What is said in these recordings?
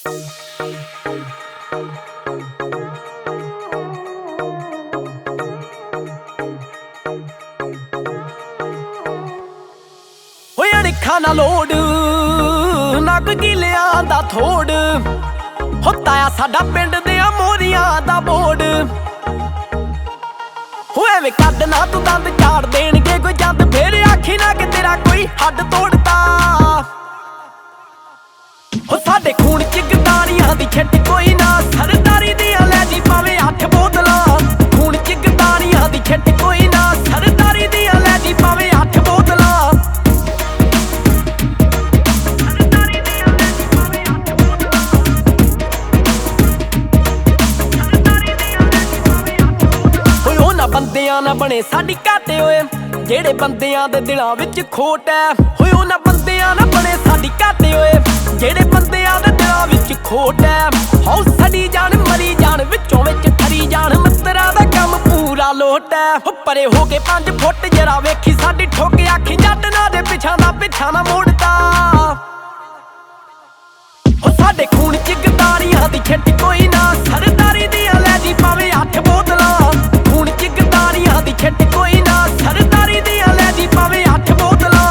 ना लोड ना कोई गिलियां दा थोड़ हो ताया साडा पिंड दियां मोरियां दा बोर्ड हो एवें कद ना तू दंद झाड़ देणगे कोई जंद फेर आखी ना कि तेरा कोई हड्ड तोड़ता हो साडे खून च गदारियां दी छिट कोई ना सरदारी दियां लै जी भावें 8 बोतलां खून च गदारियां दी छिट कोई ना सरदारी दियां लै जी भावें 8 बोतलां ਬੰਦਿਆਂ ਨਾ ਬਣੇ ਸਾਡੀ ਘਾਟੇ ਓਏ ਜਿਹੜੇ ਬੰਦਿਆਂ ਦੇ ਦਿਲਾਂ ਵਿੱਚ ਖੋਟ ਐ ਹੋਏ ਉਹਨਾਂ ਬੰਦਿਆਂ ਨਾ ਬਣੇ ਸਾਡੀ ਘਾਟੇ ਓਏ ਜਿਹੜੇ ਬੰਦਿਆਂ ਦੇ ਦਿਲਾਂ ਵਿੱਚ ਖੋਟ ਐ ਹਉ ਸੜੀ ਜਾਣ ਮਰੀ ਜਾਣ ਵਿੱਚੋਂ ਵਿੱਚ ਥਰੀ ਜਾਣ ਮਿੱਤਰਾਂ ਦਾ ਕੰਮ ਪੂਰਾ ਲੋਟ ਐ ਹੋ ਪਰੇ ਹੋ ਕੇ 5 ਫੁੱਟ ਜਰਾ ਵੇਖੀ ਸਾਡੀ ਠੋਕ ਆਖੀ ਜੱਟ ਨਾ ਦੇ ਪਿਛਾਂ ਦਾ ਪਿੱਛਾ ਨਾ ਮੋੜਦਾ ਹੋ ਸਾਡੇ ਖੂਨ ਚ ਗਦਾਰੀਆਂ ਦੀ ਛਿੱਟ ਕੋਈ ਨਾ ਸਰਦਾਰੀ ਦੀਆਂ ਲੈ ਜੀ ਭਾਵੇਂ 8 ਬੋਤਲਾਂ ਖੂਨ ਚ ਗਦਾਰੀਆਂ ਦੀ ਛਿੱਟ ਕੋਈ ਨਾ ਸਰਦਾਰੀ ਦੀਆਂ ਲੈ ਜੀ ਭਾਵੇਂ 8 ਬੋਤਲਾਂ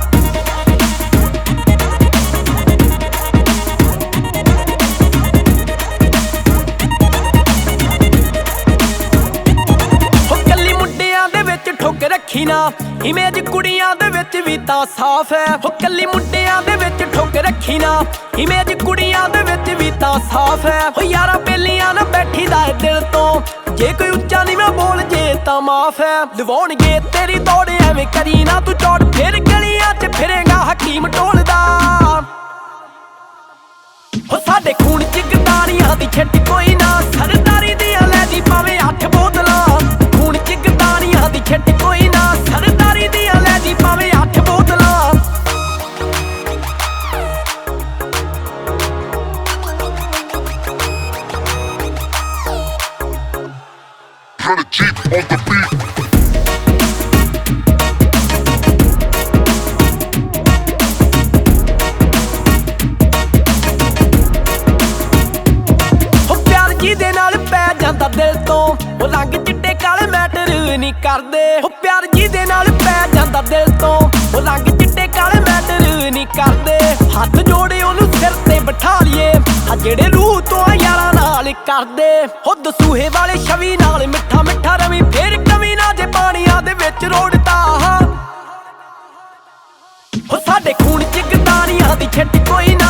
ਹੋ ਕੱਲੀ ਮੁੰਡਿਆਂ ਦੇ ਵਿੱਚ ਠੋਕ ਰੱਖੀ ਨਾ ਇਮੇਜ ਕੁੜੀਆਂ ਦੇ ਵਿੱਚ ਵੀ ਤਾਂ ਸਾਫ਼ ਹੈ ਹੋ ਕੱਲੀ ਮੁੰਡਿਆਂ ਦੇ ਵਿੱਚ ਠੋਕ ਰੱਖੀ ਨਾ ਇਮੇਜ ਕੁੜੀਆਂ ਦੇ ਵਿੱਚ ਵੀ ਤਾਂ ਸਾਫ਼ ਹੈ ਹੋ ਯਾਰਾ ਬੇਲੀਆਂ ਨਾ ਬੈਠੀ ਦਾ ਦਿਲ ਤੋਂ ਜੇ ਕੋਈ ਉੱਚਾ ਨੀਵਾਂ ਬੋਲ ਜੇ ਤਾਂ ਮਾਫ ਹੈ ਲਵਾਉਣਗੇ ਤੇਰੀ ਦੌੜ ਐਵੇਂ ਕਰੀ ਨਾ ਤੂੰ ਚੌੜ ਫਿਰ ਗਲੀਆਂ 'ਚ ਫਿਰੇਗਾ ਹਕੀਮ ਢੋਲਦਾ ਹੋ ਸਾਡੇ ਖੂਨ 'ਚ ਗਦਾਰੀਆਂ ਦੀ ਛਿੱਟ ਕੋਈ ਨਾ ਸਰਦਾਰੀ ਦੀਆਂ ਲੈ ਜੀ ਭਾਵੇਂ 8 ਬੋਤਲਾਂ ਖੂਨ 'ਚ ਗਦਾਰੀਆਂ ਦੀ ਛਿੱਟ ਕੋਈ ਨਾ ਸਰਦਾਰੀ ਦੀਆਂ ਲੈ ਜੀ ਭਾਵੇਂ 8 ਬੋਤਲਾਂ Got a Jeep on the beat. ਹੋ ਪਿਆਰ ਜੀ ਦੇ ਨਾਲ ਪੈ ਜਾਂਦਾ ਦਿਲ ਤੋਂ ਉਹ ਰੰਗ ਚਿੱਟੇ ਕਾਲੇ ਮੈਟਰ ਨਹੀਂ ਕਰਦੇ ਹੋ ਪਿਆਰ ਜੀ ਦੇ ਨਾਲ ਪੈ ਜਾਂਦਾ ਦਿਲ ਤੋਂ ਉਹ ਰੰਗ ਚਿੱਟੇ ਕਾਲੇ ਮੈਟਰ ਨਹੀਂ ਕਰਦੇ ਹੱਥ ਜੋੜੇ ਉਹਨੂੰ ਸਿਰ ਤੇ ਬਿਠਾ ਲਈਏ ਆ ਜਿਹੜੇ ਰੂਹ ਤੋਂ ਆ ਯਾਰਾਂ ਨਾਲ ਕਰਦੇ ਹੋ ਦਸੂਹੇ ਵਾਲੇ ਛਵੀ ਨਾਲ ਮਿੱਠਾ ਮਿੱਠਾ ਰਵੀ ਫੇਰ ਕਵੀ ਨਾ ਜੇ ਪਾਣੀਆਂ ਦੇ ਵਿੱਚ ਰੋੜਤਾ ਹੋ ਸਾਡੇ ਖੂਨ ਚ ਗਦਾਰੀਆਂ ਦੀ ਛਿੱਟ ਕੋਈ ਨਾ